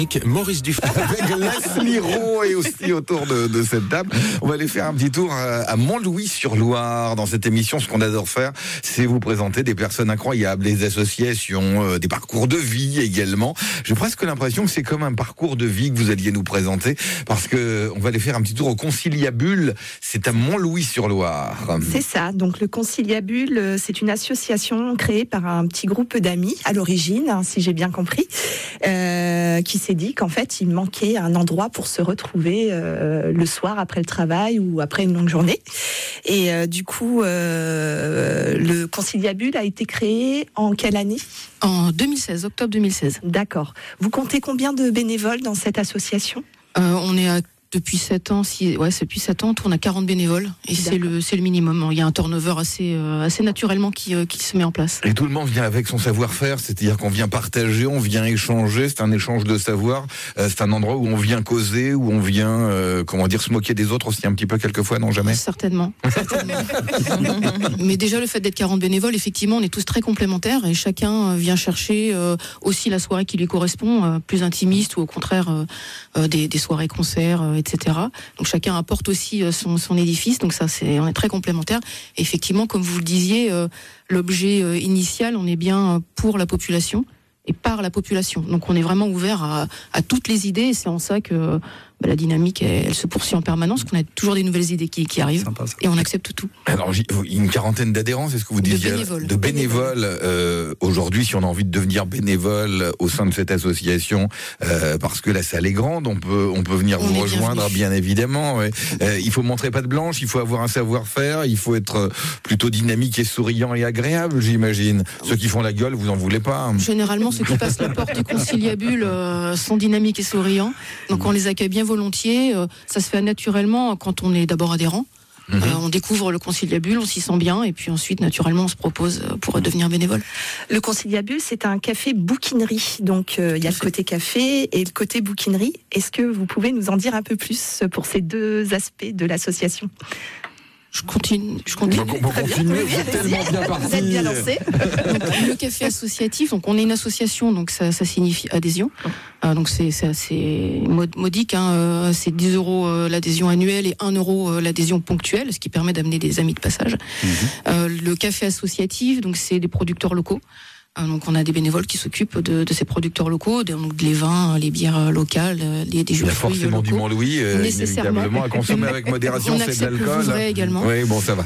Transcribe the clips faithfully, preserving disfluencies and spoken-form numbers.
Maurice Dufay. Avec Leslie Rowe et aussi autour de, de cette table. On va aller faire un petit tour à, à Montlouis-sur-Loire. Dans cette émission, ce qu'on adore faire, c'est vous présenter des personnes incroyables, des associations, euh, des parcours de vie également. J'ai presque l'impression que c'est comme un parcours de vie que vous alliez nous présenter, parce que on va aller faire un petit tour au Conciliabule. C'est à Montlouis-sur-Loire. C'est ça. Donc le Conciliabule, c'est une association créée par un petit groupe d'amis à l'origine, hein, si j'ai bien compris, euh, qui s'est dit qu'en fait, il manquait un endroit pour se retrouver euh, le soir après le travail ou après une longue journée. Et euh, du coup, euh, le Conciliabule a été créé en quelle année ? En deux mille seize, octobre deux mille seize. D'accord. Vous comptez combien de bénévoles dans cette association ? euh, On est à Depuis sept ans, si, ouais, c'est depuis sept ans, on tourne à quarante bénévoles et c'est le, c'est le minimum. Il y a un turnover assez, euh, assez naturellement qui, euh, qui se met en place. Et tout le monde vient avec son savoir-faire, c'est-à-dire qu'on vient partager, on vient échanger, c'est un échange de savoir, euh, c'est un endroit où on vient causer, où on vient, euh, comment dire, se moquer des autres aussi un petit peu quelquefois, non jamais ? Certainement. certainement. Mais déjà, le fait d'être quarante bénévoles, effectivement, on est tous très complémentaires et chacun vient chercher euh, aussi la soirée qui lui correspond, euh, plus intimiste ou au contraire euh, euh, des, des soirées concerts, euh, et cetera. Donc chacun apporte aussi son, son édifice, donc ça c'est, on est très complémentaires. Et effectivement, comme vous le disiez, euh, l'objet euh, initial, on est bien pour la population et par la population. Donc on est vraiment ouvert à, à toutes les idées et c'est en ça que bah, la dynamique elle, elle se poursuit en permanence, qu'on a toujours des nouvelles idées qui, qui arrivent. Sympa, et on accepte tout. Alors une quarantaine d'adhérents, c'est ce que vous disiez, de bénévoles. De bénévoles. Euh, aujourd'hui, si on a envie de devenir bénévole au sein de cette association, euh, parce que la salle est grande, on peut on peut venir on vous rejoindre, bienvenue. Bien évidemment. Ouais. Euh, il faut montrer patte blanche, il faut avoir un savoir-faire, il faut être plutôt dynamique et souriant et agréable, j'imagine. Ceux qui font la gueule, vous en voulez pas. Généralement, ceux qui passent la porte du Conciliabule euh, sont dynamiques et souriants. Donc on les accueille bien volontiers. Euh, ça se fait naturellement quand on est d'abord adhérent. Mmh. Euh, on découvre le Conciliabule, on s'y sent bien, et puis ensuite, naturellement, on se propose pour devenir bénévole. Le Conciliabule, c'est un café bouquinerie. Donc, il euh, y a le côté café et le côté bouquinerie. Est-ce que vous pouvez nous en dire un peu plus pour ces deux aspects de l'association ? Je continue. Je continue. Donc on peut continuer, vous êtes tellement bien parti. Vous êtes bien lancé. Donc, le café associatif, donc on est une association, donc ça, ça signifie adhésion. Euh, donc c'est, c'est assez modique, hein, euh, c'est dix euros euh, l'adhésion annuelle et un euro euh, l'adhésion ponctuelle, ce qui permet d'amener des amis de passage. Mmh. Euh, le café associatif, donc c'est des producteurs locaux. Donc on a des bénévoles qui s'occupent de, de ces producteurs locaux, donc les vins, les bières locales, les, des jus de fruits locaux. Il y a forcément du Mont-Louis, euh, inévitablement, à consommer avec modération, c'est de l'alcool. On également. Oui, bon, ça va.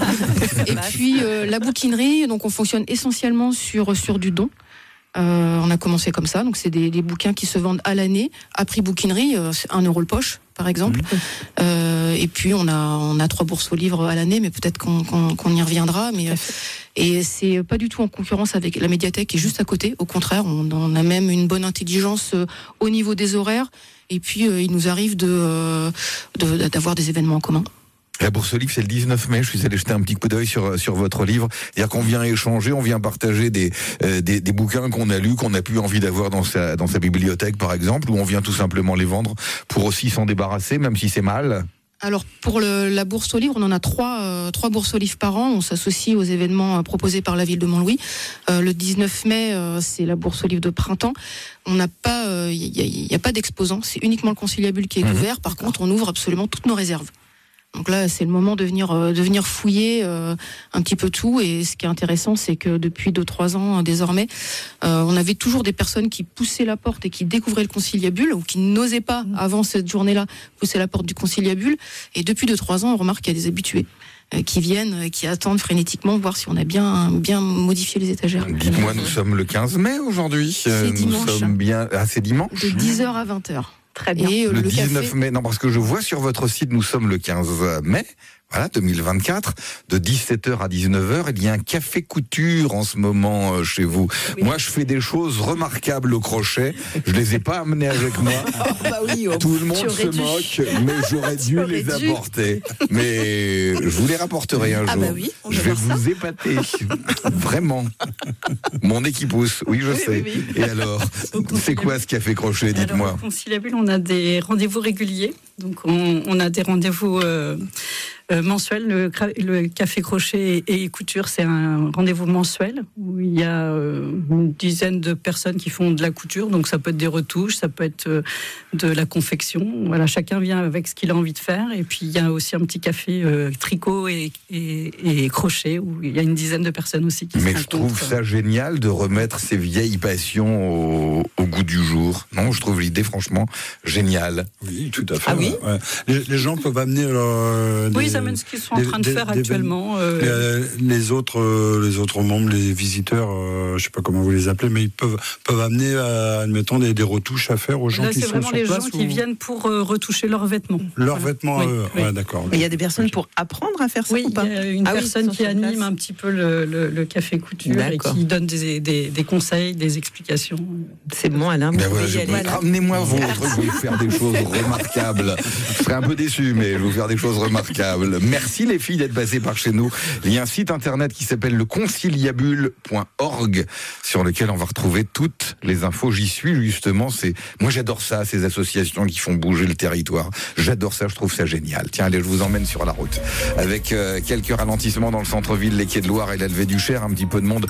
Et puis euh, la bouquinerie, donc on fonctionne essentiellement sur sur du don. Euh, on a commencé comme ça, donc c'est des, des bouquins qui se vendent à l'année, à prix bouquinerie, euh, c'est un euro le poche, par exemple. Mmh. Euh, et puis on a on a trois bourses aux livres à l'année, mais peut-être qu'on, qu'on, qu'on y reviendra. Mais et c'est pas du tout en concurrence avec la médiathèque qui est juste à côté. Au contraire, on, on a même une bonne intelligence euh, au niveau des horaires. Et puis euh, il nous arrive de, euh, de d'avoir des événements en commun. La Bourse aux livres, c'est le dix-neuf mai. Je suis allé jeter un petit coup d'œil sur sur votre livre. C'est-à-dire qu'on vient échanger, on vient partager des euh, des, des bouquins qu'on a lus, qu'on n'a plus envie d'avoir dans sa dans sa bibliothèque, par exemple, ou on vient tout simplement les vendre pour aussi s'en débarrasser, même si c'est mal. Alors pour le, la bourse aux livres, on en a trois, euh, trois bourses aux livres par an. On s'associe aux événements euh, proposés par la ville de Montlouis. Euh, le dix-neuf mai, euh, c'est la bourse aux livres de printemps. On n'a pas, il euh, y, y a pas d'exposants. C'est uniquement le Conciliabule qui est mmh. ouvert. Par contre, on ouvre absolument toutes nos réserves. Donc là, c'est le moment de venir, euh, de venir fouiller euh, un petit peu tout. Et ce qui est intéressant, c'est que depuis deux trois ans, euh, désormais, euh, on avait toujours des personnes qui poussaient la porte et qui découvraient le Conciliabule, ou qui n'osaient pas, avant cette journée-là, pousser la porte du Conciliabule. Et depuis deux trois ans, on remarque qu'il y a des habitués euh, qui viennent, euh, qui attendent frénétiquement voir si on a bien, bien modifié les étagères. Dites-moi, nous sommes le quinze mai aujourd'hui. C'est nous dimanche. Sommes bien... Ah, c'est dimanche. De dix heures à vingt heures. Très bien. Et le, le dix-neuf café... mai, non, parce que je vois sur votre site, nous sommes le quinze mai. Voilà, deux mille vingt-quatre, de dix-sept heures à dix-neuf heures, il y a un café couture en ce moment euh, chez vous. Oui. Moi, je fais des choses remarquables au crochet. Je les ai pas amenées avec moi. Oh, bah oui, oh, tout le monde se dû. moque, mais j'aurais dû les dû. apporter. Mais je vous les rapporterai un ah jour. Bah oui, je vais vous ça. épater. Vraiment. Mon équipousse, oui, je oui, sais. Oui, oui. Et alors, c'est quoi ce café crochet, dites-moi? Alors, au Conciliabule, on a des rendez-vous réguliers Donc on, on a des rendez-vous euh, euh, mensuels. Le, le café crochet et, et couture, c'est un rendez-vous mensuel où il y a euh, une dizaine de personnes qui font de la couture. Donc ça peut être des retouches, ça peut être euh, de la confection. Voilà, chacun vient avec ce qu'il a envie de faire. Et puis il y a aussi un petit café euh, tricot et, et, et crochet où il y a une dizaine de personnes aussi qui se Mais rencontrent. je trouve ça génial de remettre ces vieilles passions au, au goût du jour. Non, je trouve l'idée franchement géniale. Oui, tout à fait. Ah oui ouais. les, les gens peuvent amener euh, Oui, des, ils amènent ce qu'ils sont en des, train de des, faire des, actuellement. Euh... Les, les autres, euh, les autres membres, les visiteurs, euh, je sais pas comment vous les appelez, mais ils peuvent peuvent amener, euh, admettons, des, des retouches à faire aux gens Là, qui c'est sont vraiment sur les place. gens ou... qui viennent pour euh, retoucher leurs vêtements. Leurs Voilà. vêtements, Oui, euh, oui. ouais, d'accord. Mais il y a des personnes pour apprendre à faire ça Oui, ou pas? il y a une Ah oui, personne ils sont qui sur anime place. un petit peu le, le, le café couture et D'accord. qui donne des, des, des conseils, des explications. C'est bon, Alain. Vous Ben pouvez voilà, y je aller. peux- Ramenez-moi vos trucs, je vais vous faire des choses remarquables. Je serai un peu déçu, mais je vais vous faire des choses remarquables. Merci les filles d'être passées par chez nous. Il y a un site internet qui s'appelle le conciliabule point org sur lequel on va retrouver toutes les infos. J'y suis justement. C'est moi j'adore ça, ces associations qui font bouger le territoire. J'adore ça, je trouve ça génial. Tiens, allez, je vous emmène sur la route avec euh, quelques ralentissements dans le centre-ville, les quais de Loire et la levée du Cher, un petit peu de monde